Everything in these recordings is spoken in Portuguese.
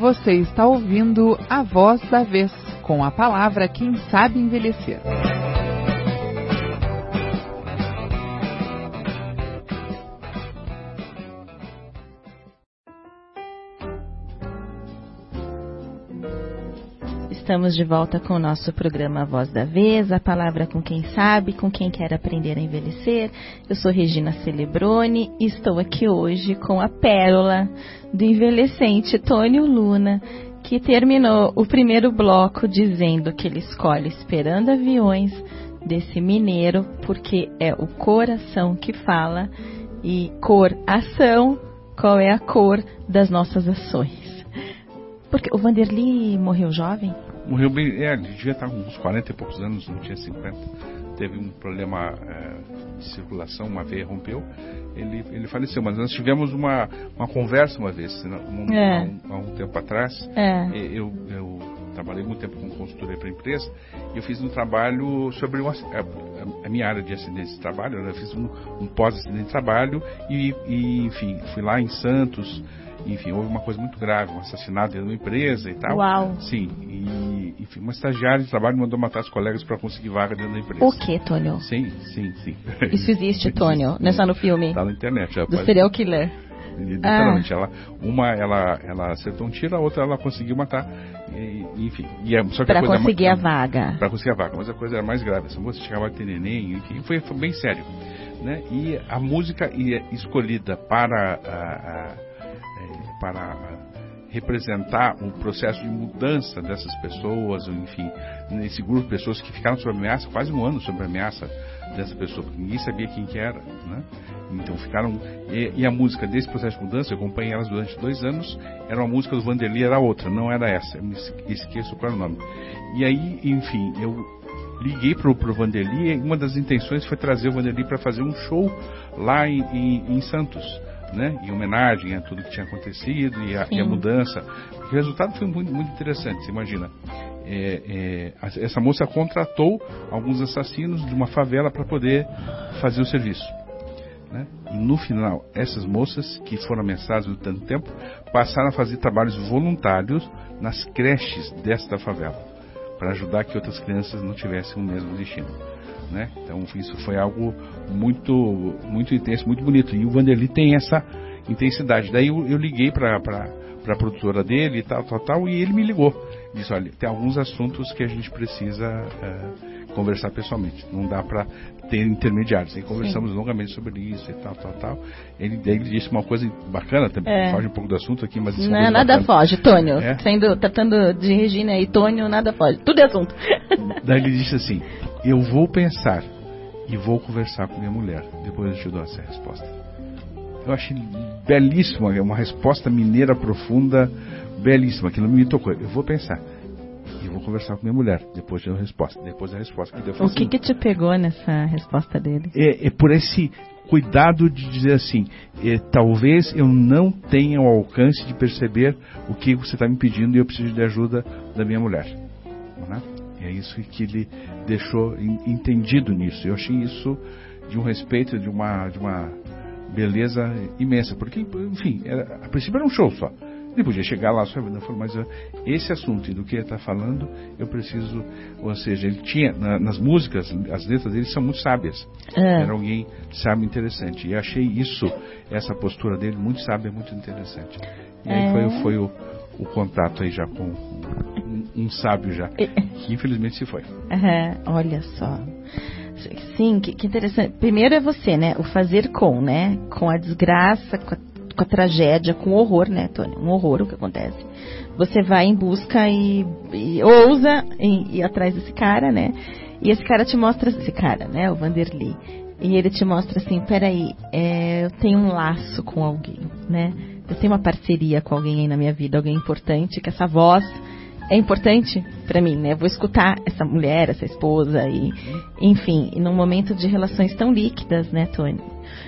Você está ouvindo A Voz da Vez, com a palavra Quem Sabe Envelhecer. Estamos de volta com o nosso programa A Voz da Vez, a palavra com quem sabe, com quem quer aprender a envelhecer. Eu sou Regina Celebroni e estou aqui hoje com a pérola do envelhecente Tônio Luna, que terminou o primeiro bloco dizendo que ele escolhe Esperando Aviões, desse mineiro, porque é o coração que fala, e ação, qual é a cor das nossas ações? Porque o Vanderly morreu jovem? Morreu bem, ele devia estar com uns 40 e poucos anos, não tinha 50. Teve um problema de circulação, uma veia rompeu, ele faleceu. Mas nós tivemos uma conversa uma vez, há um tempo atrás. Eu trabalhei muito tempo com consultoria para a empresa e eu fiz um trabalho sobre a minha área de acidentes de trabalho. Eu fiz um pós-acidente de trabalho e, enfim, fui lá em Santos. Enfim, houve uma coisa muito grave, um assassinato dentro de uma empresa e tal. Uau! Sim, e enfim, uma estagiária de trabalho mandou matar os colegas para conseguir vaga dentro da empresa. O que, Tônio? Sim. Isso existe, Tônio? Não é só no filme? Está na internet. Do serial killer. Literalmente, ela acertou um tiro, a outra ela conseguiu matar. Enfim, só que para conseguir a vaga. Para conseguir a vaga, mas a coisa era mais grave. Essa moça chegava a ter neném, enfim, foi bem sério, né? E a música escolhida para representar o processo de mudança dessas pessoas, enfim, nesse grupo de pessoas que ficaram sob ameaça, quase um ano sob ameaça dessa pessoa, porque ninguém sabia quem que era, né? Então ficaram, e a música desse processo de mudança, eu acompanhei elas durante 2 anos, era uma música do Vanderly, era outra, não era essa, eu me esqueço qual era o nome. E aí, enfim, eu liguei pro Vanderly, e uma das intenções foi trazer o Vanderly para fazer um show lá em Santos, né? Em homenagem a tudo que tinha acontecido e a mudança. O resultado foi muito, muito interessante. Você imagina, essa moça contratou alguns assassinos de uma favela para poder fazer o serviço, né? E no final, essas moças que foram ameaçadas durante tanto tempo passaram a fazer trabalhos voluntários nas creches desta favela para ajudar que outras crianças não tivessem o mesmo destino, né? Então isso foi algo muito, muito intenso, muito bonito. E o Vanderly tem essa intensidade. Daí eu liguei para a produtora dele e tal, e ele me ligou. Disse: olha, tem alguns assuntos que a gente precisa conversar pessoalmente. Não dá para ter intermediários. Aí conversamos longamente sobre isso e tal. Ele disse uma coisa bacana, também foge um pouco do assunto aqui, mas isso não, nada foge, Tônio. Tratando de Regina e Tônio, nada foge. Tudo é assunto. Daí ele disse assim: eu vou pensar e vou conversar com minha mulher, depois eu te dou essa resposta. Eu achei belíssima, uma resposta mineira profunda, belíssima, que não me tocou. Eu vou pensar e vou conversar com minha mulher, depois eu dou a resposta. Depois a resposta que deu foi assim. O que te pegou nessa resposta dele? É por esse cuidado de dizer assim, talvez eu não tenha o alcance de perceber o que você está me pedindo e eu preciso de ajuda da minha mulher, né? É isso que ele deixou entendido nisso. Eu achei isso de um respeito, de uma beleza imensa, porque, enfim, a princípio era um show só. Ele podia chegar lá, mas esse assunto e do que ele está falando, eu preciso, ou seja, ele tinha, nas músicas, as letras dele são muito sábias. Era alguém sábio e interessante. E eu achei essa postura dele muito sábia, muito interessante. E aí foi o contato aí já com um sábio já, que infelizmente se foi. Olha só. Sim, que interessante. Primeiro é você, né? O fazer né? Com a desgraça, com a tragédia, com o horror, né, Tônio? Um horror o que acontece. Você vai em busca e ousa ir atrás desse cara, né? E esse cara te mostra, né? O Vanderly. E ele te mostra assim, peraí, eu tenho um laço com alguém, né? Eu tenho uma parceria com alguém aí na minha vida, alguém importante, que essa voz é importante pra mim, né? Eu vou escutar essa mulher, essa esposa, e enfim, e num momento de relações tão líquidas, né, Tônio?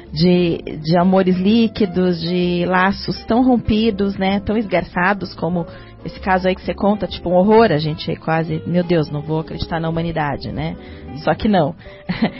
De amores líquidos, de laços tão rompidos, né? Tão esgarçados, como esse caso aí que você conta, tipo um horror, a gente quase, meu Deus, não vou acreditar na humanidade, né? Só que não.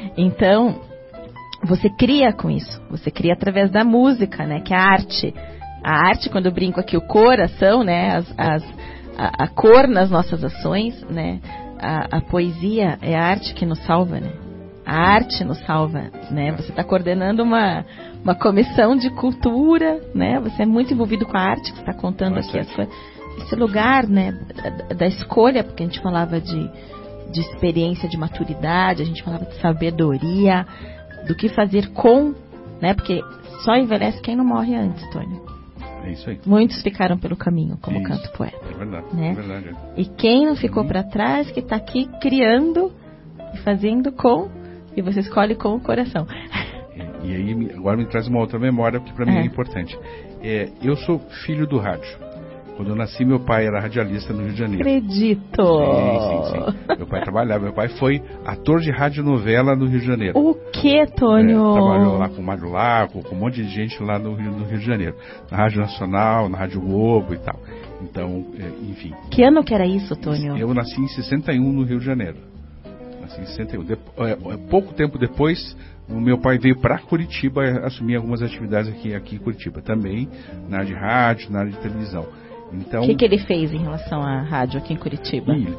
Então, você cria com isso, você cria através da música, né? Que é a arte. A arte, quando eu brinco aqui, o coração, né? A cor nas nossas ações, né? A poesia é a arte que nos salva, né? A arte nos salva, né? Você está coordenando uma comissão de cultura, né? Você é muito envolvido com a arte, que está contando aqui as coisas. Esse lugar, né? Da escolha, porque a gente falava de experiência, de maturidade, a gente falava de sabedoria, do que fazer com, né? Porque só envelhece quem não morre antes, Tônio. É isso aí. Muitos ficaram pelo caminho, como isso. canto poeta. É verdade, né? é verdade. E quem não ficou para trás, que está aqui criando e fazendo com, e você escolhe com o coração. E aí, agora me traz uma outra memória, que para mim é importante. Eu sou filho do rádio. Quando eu nasci, meu pai era radialista no Rio de Janeiro. Acredito! Sim. Meu pai trabalhava. Meu pai foi ator de radionovela no Rio de Janeiro. O que, Tônio? Trabalhou lá com o Mário Lago, com um monte de gente lá no Rio de Janeiro. Na Rádio Nacional, na Rádio Globo e tal. Então, enfim. Que ano que era isso, Tônio? Eu nasci em 61 no Rio de Janeiro. Nasci em 61. Pouco tempo depois, o meu pai veio para Curitiba assumir algumas atividades aqui em Curitiba. Também na área de rádio, na área de televisão. Então, o que ele fez em relação à rádio aqui em Curitiba? Ele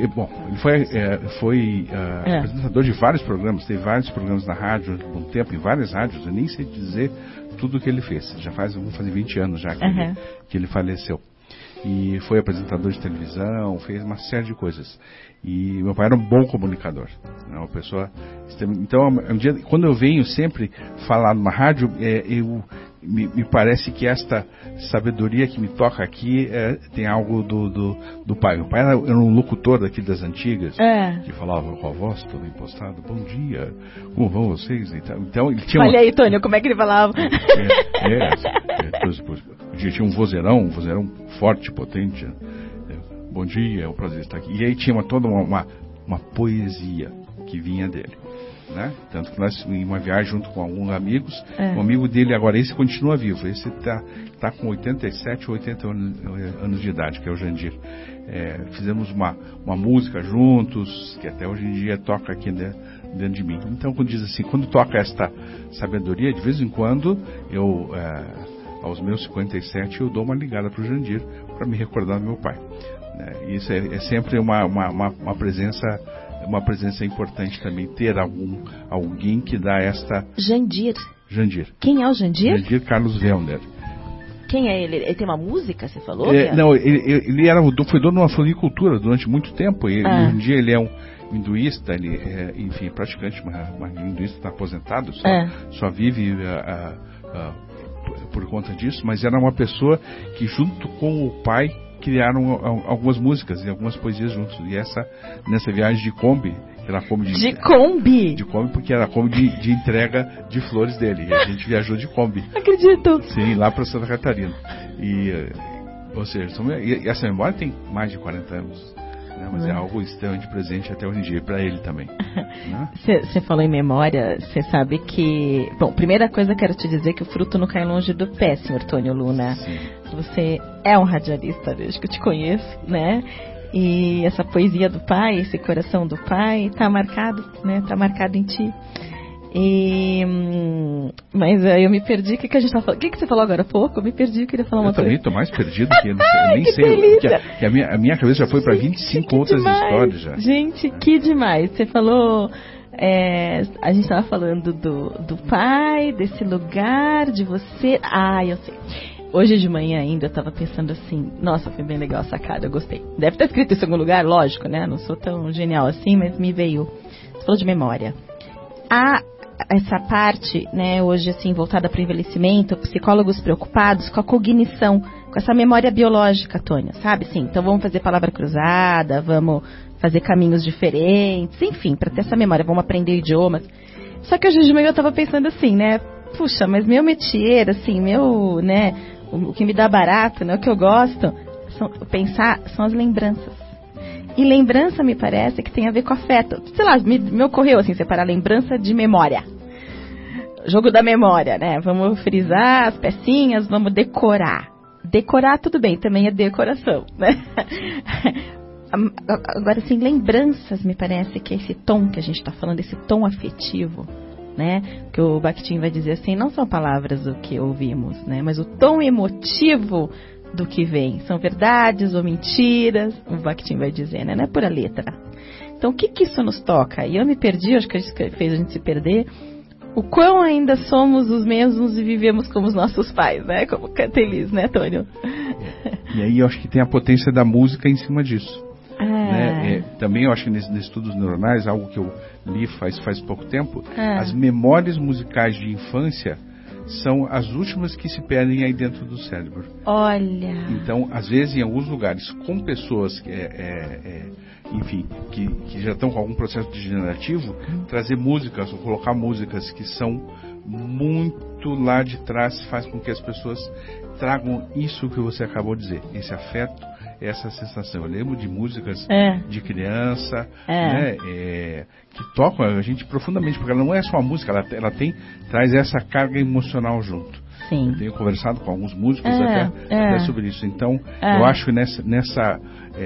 foi apresentador de vários programas, teve vários programas na rádio há um tempo, em várias rádios, eu nem sei dizer tudo o que ele fez. Vamos fazer 20 anos já que ele faleceu. E foi apresentador de televisão, fez uma série de coisas. E meu pai era um bom comunicador, né? Uma pessoa. Então, quando eu venho sempre falar numa rádio, me parece que esta sabedoria que me toca aqui tem algo do pai. Meu pai era um locutor daqui das antigas, que falava com a voz toda impostada: bom dia, como vão vocês? Então ele tinha Olha aí, Tônio, como é que ele falava? Tinha um vozeirão forte, potente. Bom dia, é um prazer estar aqui. E aí tinha toda uma poesia que vinha dele, né? Tanto que nós, em uma viagem junto com alguns amigos, um amigo dele, agora esse continua vivo, esse tá com 87 ou 80 anos de idade, que é o Jandir. Fizemos uma música juntos, que até hoje em dia toca aqui dentro de mim. Então, quando diz assim, quando toca esta sabedoria, de vez em quando, aos meus 57, eu dou uma ligada para o Jandir, para me recordar do meu pai. Isso é sempre uma presença importante também, ter alguém que dá esta... Jandir. Quem é o Jandir? Jandir Carlos Wellner. Quem é ele? Ele tem uma música, você falou? Não, ele foi dono de uma floricultura durante muito tempo. Hoje em dia ele é um hinduísta, ele é, enfim, praticante, uma hinduísta, está aposentado, só vive por conta disso, mas era uma pessoa que, junto com o pai, criaram algumas músicas e algumas poesias juntos. E nessa viagem de Kombi, era Kombi de Kombi? De Kombi, porque era Kombi de entrega de flores dele. E a gente viajou de Kombi. Acredito! Sim, lá para Santa Catarina. Ou seja, essa memória tem mais de 40 anos. Né? Mas é algo extremamente presente até hoje em dia, para ele também. Você falou em memória, você sabe que... Bom, primeira coisa quero te dizer que o fruto não cai longe do pé, senhor Tônio Luna. Sim. Você é um radialista, desde que eu te conheço, né? E essa poesia do pai, esse coração do pai, tá marcado, né? Tá marcado em ti. Mas aí eu me perdi. O que a gente tá falando? O que você falou agora há pouco? Eu me perdi, eu queria falar uma coisa. Eu também tô mais perdido que eu nem sei. Que a minha cabeça já foi para 25 outras histórias já. Gente, que demais. Você falou... a gente estava falando do pai, desse lugar, de você. Eu sei. Hoje de manhã ainda eu estava pensando assim, nossa, foi bem legal a sacada, eu gostei. Deve estar escrito em algum lugar, lógico, né? Não sou tão genial assim, mas me veio. Você falou de memória. Essa parte, né, hoje assim, voltada para o envelhecimento, psicólogos preocupados com a cognição, com essa memória biológica, Tônia, sabe? Sim, então vamos fazer palavra cruzada, vamos fazer caminhos diferentes, enfim, para ter essa memória, vamos aprender idiomas. Só que hoje de manhã eu estava pensando assim, né, puxa, mas meu métier, assim, né, o que me dá barato, né, o que eu gosto, são as lembranças. E lembrança, me parece, que tem a ver com afeto. Sei lá, me ocorreu, assim, separar lembrança de memória. Jogo da memória, né? Vamos frisar as pecinhas, vamos decorar. Decorar, tudo bem, também é decoração, né? Agora, assim, lembranças, me parece que é esse tom que a gente está falando, esse tom afetivo, né? Que o Bakhtin vai dizer assim, não são palavras o que ouvimos, né? Mas o tom emotivo do que vem. São verdades ou mentiras, o Bakhtin vai dizer, né? Não é pura letra. Então, o que isso nos toca? E eu me perdi, acho que fez a gente se perder. O quão ainda somos os mesmos e vivemos como os nossos pais, né? Como canta Elis, né, Tônio? E aí eu acho que tem a potência da música em cima disso. Né? Também eu acho que nesses estudos neuronais, algo que eu li faz pouco tempo, as memórias musicais de infância são as últimas que se perdem aí dentro do cérebro. Olha! Então, às vezes, em alguns lugares, com pessoas enfim, que já estão com algum processo degenerativo, trazer músicas, ou colocar músicas que são muito lá de trás, faz com que as pessoas tragam isso que você acabou de dizer, esse afeto, essa sensação. Eu lembro de músicas de criança, né, que tocam a gente profundamente, porque ela não é só uma música, ela traz essa carga emocional junto. Sim. Eu tenho conversado com alguns músicos até sobre isso. Então, eu acho que nessa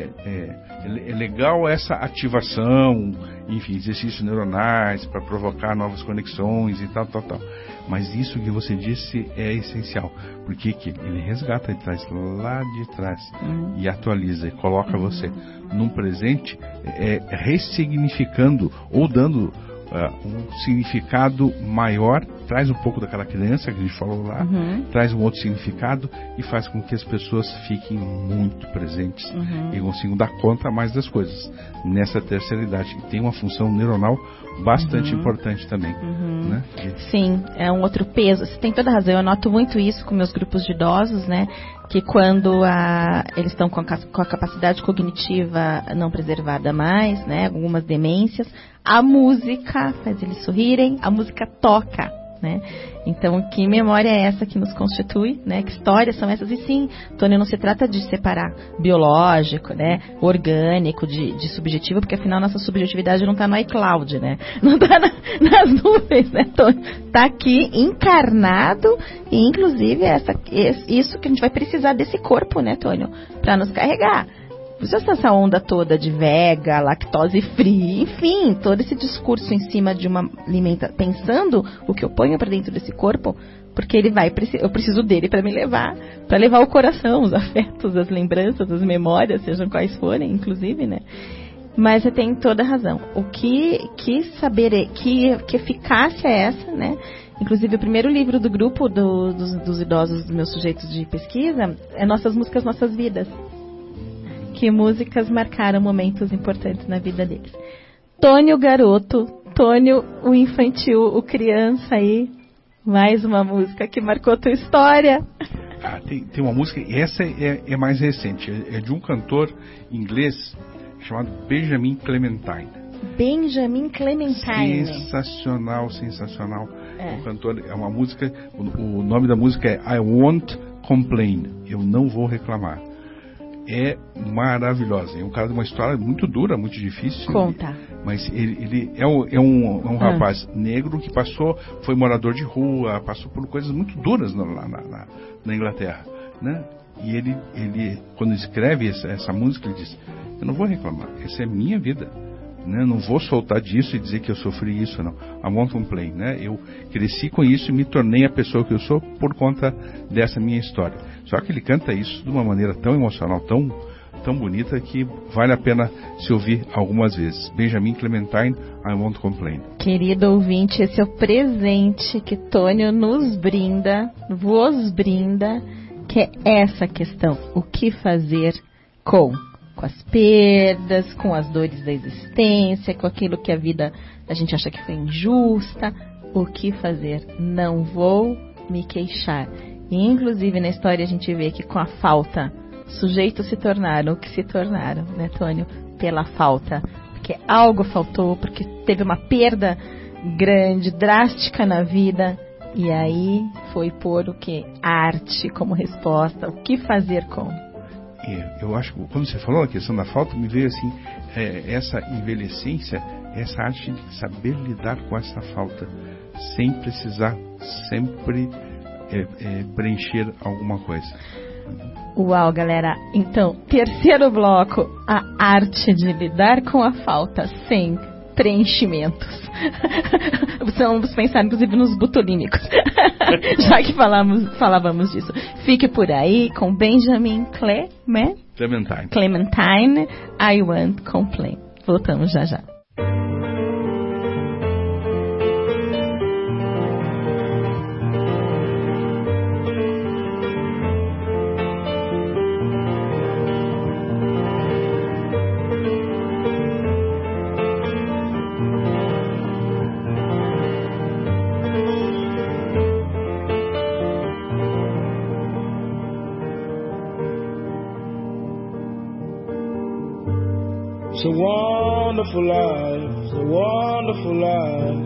é legal essa ativação, enfim, exercícios neuronais para provocar novas conexões e tal. Mas isso que você disse é essencial, porque que ele resgata de trás, lá de trás, e atualiza e coloca você num presente, ressignificando ou dando um significado maior, traz um pouco daquela criança que a gente falou lá, traz um outro significado e faz com que as pessoas fiquem muito presentes e consigam dar conta mais das coisas nessa terceira idade, que tem uma função neuronal bastante importante também, né? Sim, é um outro peso. Você tem toda a razão, eu noto muito isso com meus grupos de idosos, né? Que quando eles estão com a capacidade cognitiva não preservada mais, né? Algumas demências, a música faz eles sorrirem, a música toca, né? Então, que memória é essa que nos constitui, né? Que histórias são essas? E sim, Tônio, não se trata de separar biológico, né? Orgânico de subjetivo, porque afinal nossa subjetividade não está no iCloud, né? Não está nas nuvens, né, Tônio? Está aqui encarnado e, inclusive, isso que a gente vai precisar desse corpo, né, Tônio? Para nos carregar. Essa onda toda de vega, lactose free, enfim, todo esse discurso em cima de uma alimentação, pensando o que eu ponho para dentro desse corpo, porque eu preciso dele para me levar o coração, os afetos, as lembranças, as memórias, sejam quais forem, inclusive, né? Mas você tem toda a razão. Que eficácia é essa, né? Inclusive, o primeiro livro do grupo dos idosos, dos meus sujeitos de pesquisa, é Nossas Músicas, Nossas Vidas. Que músicas marcaram momentos importantes na vida deles. Tônio garoto, Tônio o infantil, o criança aí, mais uma música que marcou tua história. Tem uma música, essa é mais recente, é de um cantor inglês chamado Benjamin Clementine. Benjamin Clementine. Sensacional. O cantor, é uma música, o nome da música é I Won't Complain, eu não vou reclamar. É maravilhosa. É um cara de uma história muito dura, muito difícil. Conta. Mas ele é um rapaz negro que foi morador de rua, passou por coisas muito duras na Inglaterra, né? E ele quando escreve essa música, ele diz: eu não vou reclamar, essa é minha vida, né? Não vou soltar disso e dizer que eu sofri isso, não. I won't complain, né? Eu cresci com isso e me tornei a pessoa que eu sou por conta dessa minha história. Só que ele canta isso de uma maneira tão emocional, tão bonita, que vale a pena se ouvir algumas vezes. Benjamin Clementine, I Won't Complain. Querido ouvinte, esse é o presente que Tônio vos brinda, que é essa questão. O que fazer com as perdas, com as dores da existência, com aquilo que a gente acha que foi injusta. O que fazer? Não vou me queixar. E, inclusive, na história a gente vê que com a falta, sujeitos se tornaram o que se tornaram, né, Tônio? Pela falta. Porque algo faltou, porque teve uma perda grande, drástica na vida. E aí foi pôr o quê? Arte como resposta. O que fazer com? Eu acho que quando você falou a questão da falta, me veio assim, essa envelhecência, essa arte de saber lidar com essa falta, sem precisar sempre preencher alguma coisa. Uau, galera. Então, terceiro bloco, a arte de lidar com a falta sem preenchimentos. Vamos pensar, inclusive, nos botulínicos. Já que falávamos disso. Fique por aí com Benjamin Clementine, I Want Complain. Voltamos já já. It's a wonderful life, it's a wonderful life.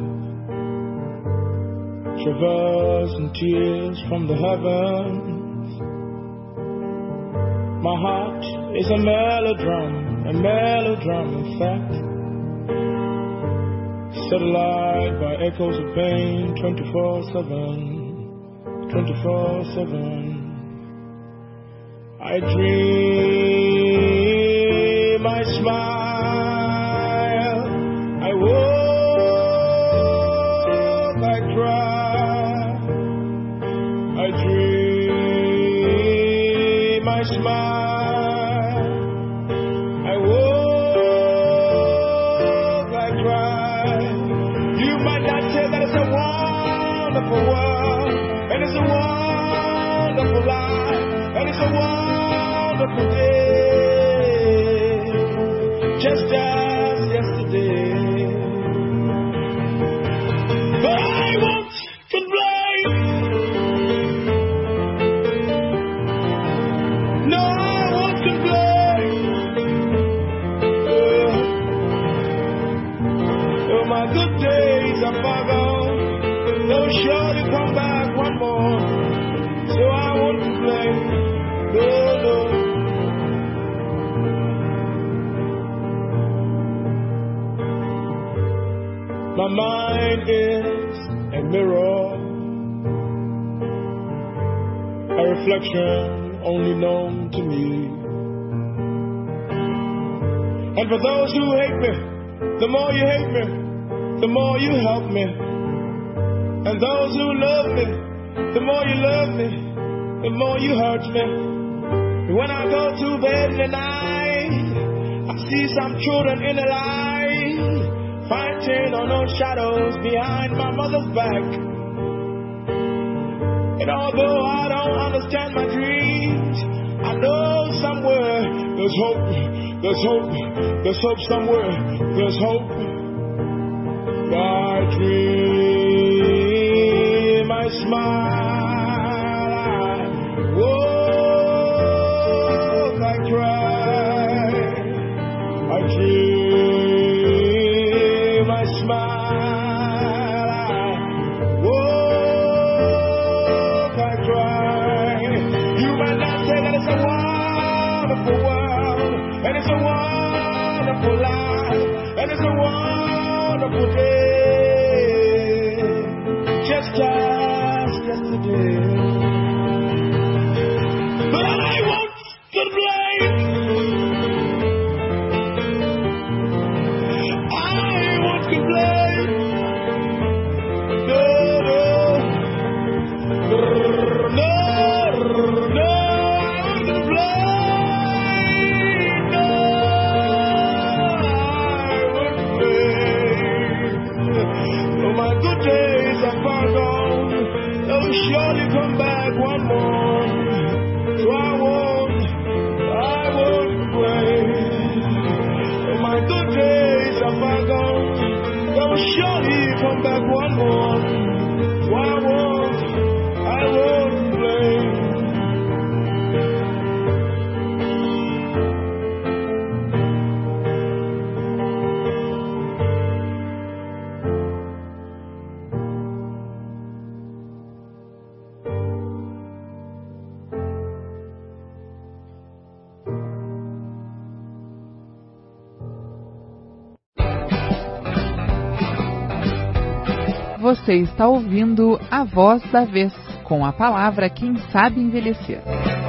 Traversing tears from the heavens. My heart is a melodrama in fact. Set alight by echoes of pain 24/7, 24/7. I dream, I smile, I walk, I cry. I dream, I smile, I walk, I cry. You might not say that it's a wonderful world, and it's a wonderful life, and it's a wonderful day, just as yesterday. But I won't complain. No, I won't complain. Oh, my good days are far gone. They'll surely come back one more. So I won't complain. No, no. My mind is a mirror, a reflection only known to me. And for those who hate me, the more you hate me, the more you help me. And those who love me, the more you love me, the more you hurt me. And when I go to bed in the night, I see some children in the light, fighting on those shadows behind my mother's back. And although I don't understand my dreams, I know somewhere there's hope, there's hope, there's hope somewhere, there's hope. I dream, I smile, I walk, I cry. I dream, I smile, I walk, I cry. You might not say that it's a wonderful world, and it's a wonderful life, and it's a wonderful day, just as yesterday. But I won't complain. I won't complain. No, no, no, no, I won't complain. No, I won't complain. Oh, my good days are far gone. They'll surely come back one more. So I won't complain. Oh, my good days are far gone. They'll surely come back one more. So I won't complain. Você está ouvindo A Voz da Vez, com a palavra Quem Sabe Envelhecer.